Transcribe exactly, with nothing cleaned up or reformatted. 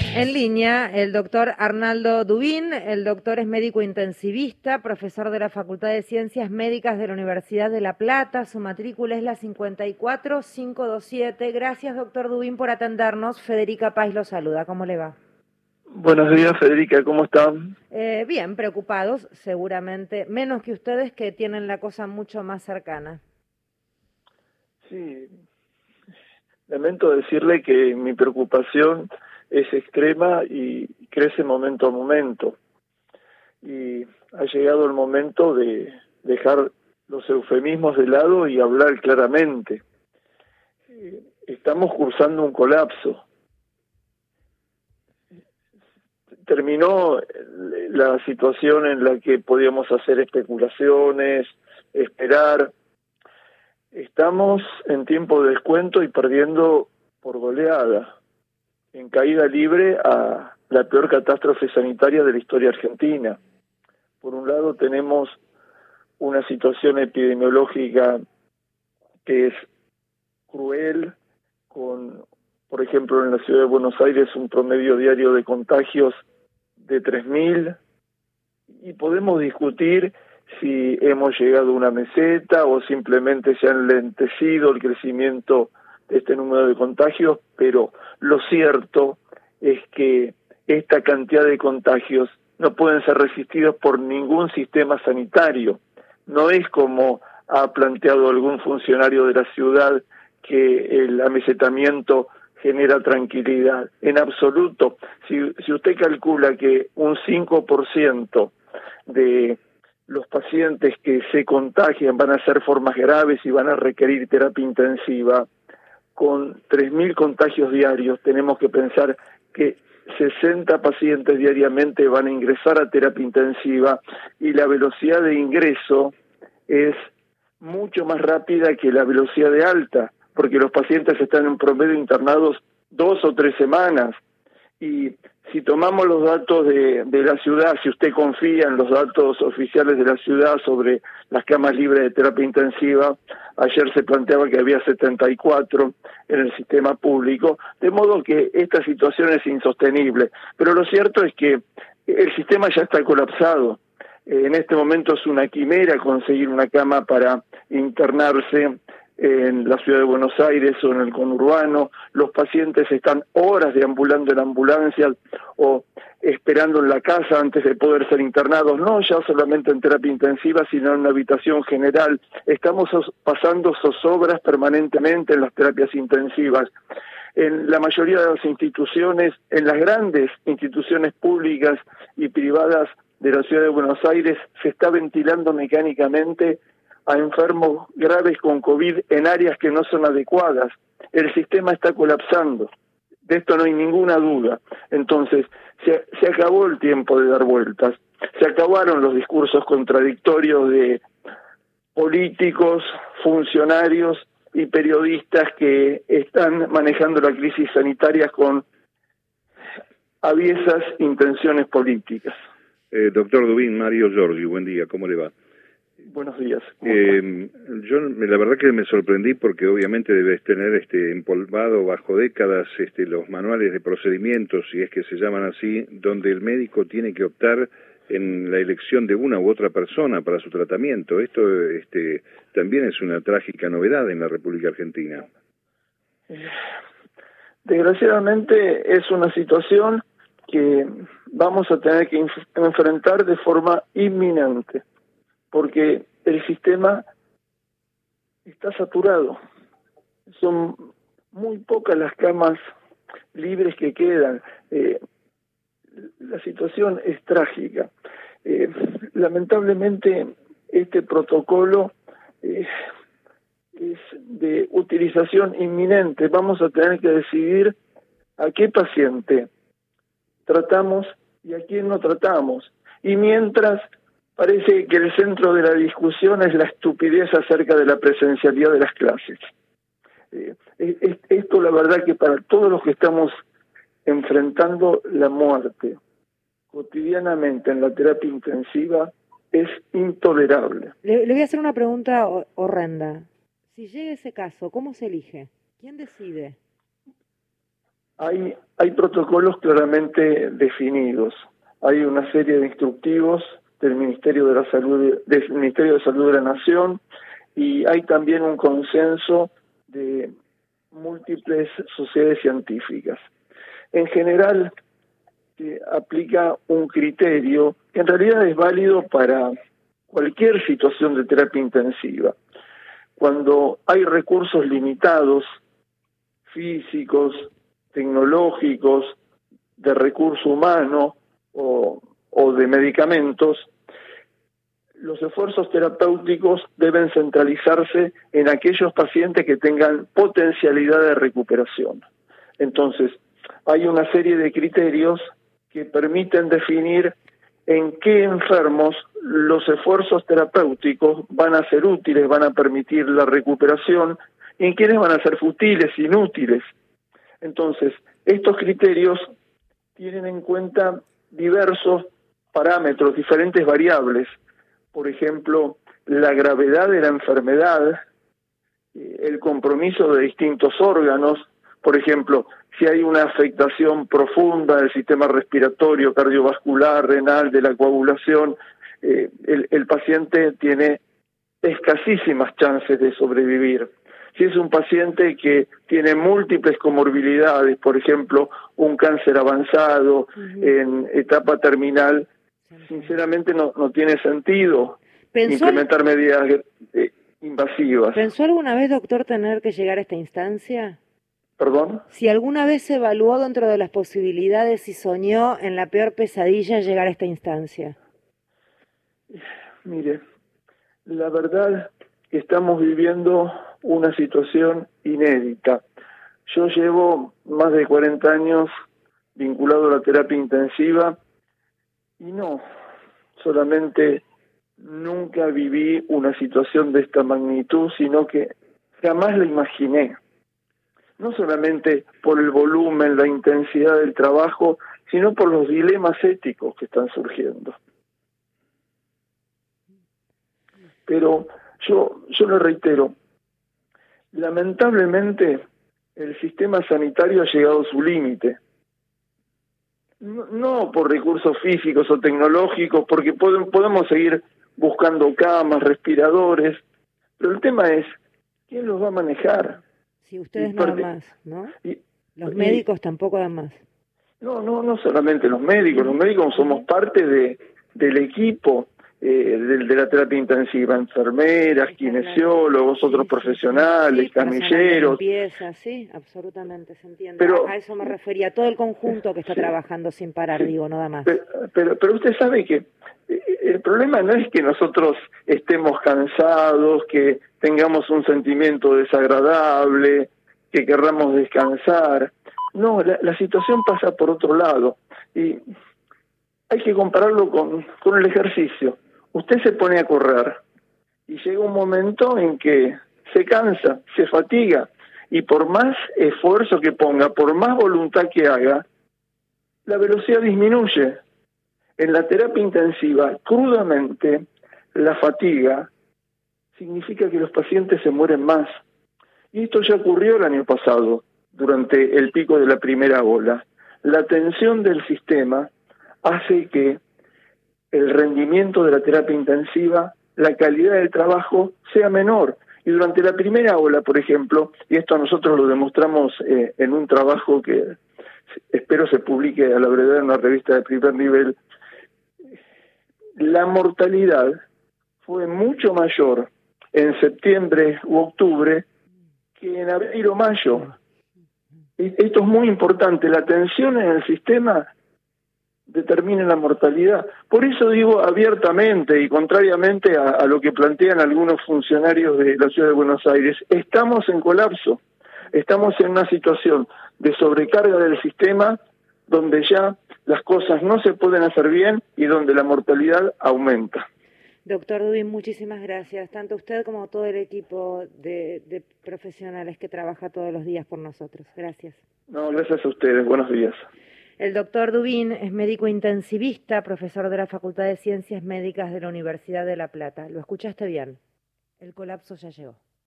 En línea, el doctor Arnaldo Dubín. El doctor es médico intensivista, profesor de la Facultad de Ciencias Médicas de la Universidad de La Plata. Su matrícula es la cincuenta y cuatro mil quinientos veintisiete. Gracias, doctor Dubín, por atendernos. Federica Paz lo saluda. ¿Cómo le va? Buenos días, Federica, ¿cómo están? Eh, bien, preocupados, seguramente, menos que ustedes que tienen la cosa mucho más cercana. Sí, lamento decirle que mi preocupación es extrema y crece momento a momento. Y ha llegado el momento de dejar los eufemismos de lado y hablar claramente. Estamos cursando un colapso. Terminó la situación en la que podíamos hacer especulaciones, esperar. Estamos en tiempo de descuento y perdiendo por goleada, en caída libre a la peor catástrofe sanitaria de la historia argentina. Por un lado tenemos una situación epidemiológica que es cruel, con, por ejemplo, en la ciudad de Buenos Aires un promedio diario de contagios de tres mil, y podemos discutir si hemos llegado a una meseta o simplemente se ha enlentecido el crecimiento de este número de contagios, pero lo cierto es que esta cantidad de contagios no pueden ser resistidos por ningún sistema sanitario. No es como ha planteado algún funcionario de la ciudad que el amesetamiento genera tranquilidad. En absoluto. Si, si usted calcula que un cinco por ciento de los pacientes que se contagian van a ser formas graves y van a requerir terapia intensiva, con tres mil contagios diarios tenemos que pensar que sesenta pacientes diariamente van a ingresar a terapia intensiva y la velocidad de ingreso es mucho más rápida que la velocidad de alta, porque los pacientes están en promedio internados dos o tres semanas. Y si tomamos los datos de, de la ciudad, si usted confía en los datos oficiales de la ciudad sobre las camas libres de terapia intensiva, ayer se planteaba que había setenta y cuatro en el sistema público, de modo que esta situación es insostenible. Pero lo cierto es que el sistema ya está colapsado. En este momento es una quimera conseguir una cama para internarse en la ciudad de Buenos Aires o en el conurbano. Los pacientes están horas deambulando en ambulancias o esperando en la casa antes de poder ser internados, no ya solamente en terapia intensiva, sino en una habitación general. Estamos pasando zozobras permanentemente en las terapias intensivas. En la mayoría de las instituciones, en las grandes instituciones públicas y privadas de la ciudad de Buenos Aires, se está ventilando mecánicamente a enfermos graves con COVID en áreas que no son adecuadas. El sistema está colapsando. De esto no hay ninguna duda. Entonces, se, se acabó el tiempo de dar vueltas. Se acabaron los discursos contradictorios de políticos, funcionarios y periodistas que están manejando la crisis sanitaria con aviesas intenciones políticas. Eh, doctor Dubín, Mario Giorgi, buen día, ¿cómo le va? Buenos días. Eh, yo la verdad que me sorprendí porque obviamente debes tener este empolvado bajo décadas este los manuales de procedimientos, si es que se llaman así, donde el médico tiene que optar en la elección de una u otra persona para su tratamiento. Esto este también es una trágica novedad en la República Argentina. Desgraciadamente es una situación que vamos a tener que enfrentar de forma inminente, porque el sistema está saturado. Son muy pocas las camas libres que quedan. Eh, la situación es trágica. Eh, lamentablemente, este protocolo eh, es de utilización inminente. Vamos a tener que decidir a qué paciente tratamos y a quién no tratamos. Y mientras, parece que el centro de la discusión es la estupidez acerca de la presencialidad de las clases. Eh, esto, la verdad, que para todos los que estamos enfrentando la muerte cotidianamente en la terapia intensiva es intolerable. Le, le voy a hacer una pregunta horrenda. Si llega ese caso, ¿cómo se elige? ¿Quién decide? Hay, hay protocolos claramente definidos. Hay una serie de instructivos del Ministerio de la Salud, del Ministerio de Salud de la Nación, y hay también un consenso de múltiples sociedades científicas. En general, se aplica un criterio que en realidad es válido para cualquier situación de terapia intensiva. Cuando hay recursos limitados, físicos, tecnológicos, de recurso humano o, o de medicamentos, los esfuerzos terapéuticos deben centralizarse en aquellos pacientes que tengan potencialidad de recuperación. Entonces, hay una serie de criterios que permiten definir en qué enfermos los esfuerzos terapéuticos van a ser útiles, van a permitir la recuperación, y en quiénes van a ser futiles, inútiles. Entonces, estos criterios tienen en cuenta diversos parámetros, diferentes variables. Por ejemplo, la gravedad de la enfermedad, el compromiso de distintos órganos. Por ejemplo, si hay una afectación profunda del sistema respiratorio, cardiovascular, renal, de la coagulación, eh, el, el paciente tiene escasísimas chances de sobrevivir. Si es un paciente que tiene múltiples comorbilidades, por ejemplo, un cáncer avanzado, uh-huh, en etapa terminal, sinceramente no, no tiene sentido implementar medidas eh, invasivas. ¿Pensó alguna vez, doctor, tener que llegar a esta instancia? ¿Perdón? Si alguna vez se evaluó dentro de las posibilidades y soñó en la peor pesadilla llegar a esta instancia. Mire, la verdad que estamos viviendo una situación inédita. Yo llevo más de cuarenta años vinculado a la terapia intensiva y no, solamente nunca viví una situación de esta magnitud, sino que jamás la imaginé. No solamente por el volumen, la intensidad del trabajo, sino por los dilemas éticos que están surgiendo. Pero yo, yo le reitero, lamentablemente el sistema sanitario ha llegado a su límite. No, no por recursos físicos o tecnológicos, porque podemos, podemos seguir buscando camas, respiradores, pero el tema es, ¿quién los va a manejar? Si ustedes no dan más, ¿no? Y, los médicos y, tampoco dan más. No, no, no solamente los médicos, los médicos somos parte de del equipo eh, de, de la terapia intensiva, enfermeras, kinesiólogos, otros sí, profesionales, sí, camilleros. Limpieza, sí, absolutamente, se entiende. Pero, a eso me refería, todo el conjunto que está sí, trabajando sin parar, sí, digo, nada más. Pero, pero, pero usted sabe que el problema no es que nosotros estemos cansados, que tengamos un sentimiento desagradable, que querramos descansar. No, la, la situación pasa por otro lado. Y hay que compararlo con, con el ejercicio. Usted se pone a correr y llega un momento en que se cansa, se fatiga, y por más esfuerzo que ponga, por más voluntad que haga, la velocidad disminuye. En la terapia intensiva, crudamente, la fatiga significa que los pacientes se mueren más. Y esto ya ocurrió el año pasado, durante el pico de la primera ola. La tensión del sistema hace que el rendimiento de la terapia intensiva, la calidad del trabajo sea menor. Y durante la primera ola, por ejemplo, y esto nosotros lo demostramos eh, en un trabajo que espero se publique a la brevedad en una revista de primer nivel, la mortalidad fue mucho mayor en septiembre u octubre que en abril o mayo. Esto es muy importante, la tensión en el sistema determina la mortalidad. Por eso digo abiertamente y contrariamente a, a lo que plantean algunos funcionarios de la Ciudad de Buenos Aires, estamos en colapso, estamos en una situación de sobrecarga del sistema donde ya las cosas no se pueden hacer bien y donde la mortalidad aumenta. Doctor Dubin, muchísimas gracias, tanto usted como todo el equipo de, de profesionales que trabaja todos los días por nosotros. Gracias. No, gracias a ustedes. Buenos días. El doctor Dubin es médico intensivista, profesor de la Facultad de Ciencias Médicas de la Universidad de La Plata. Lo escuchaste bien. El colapso ya llegó.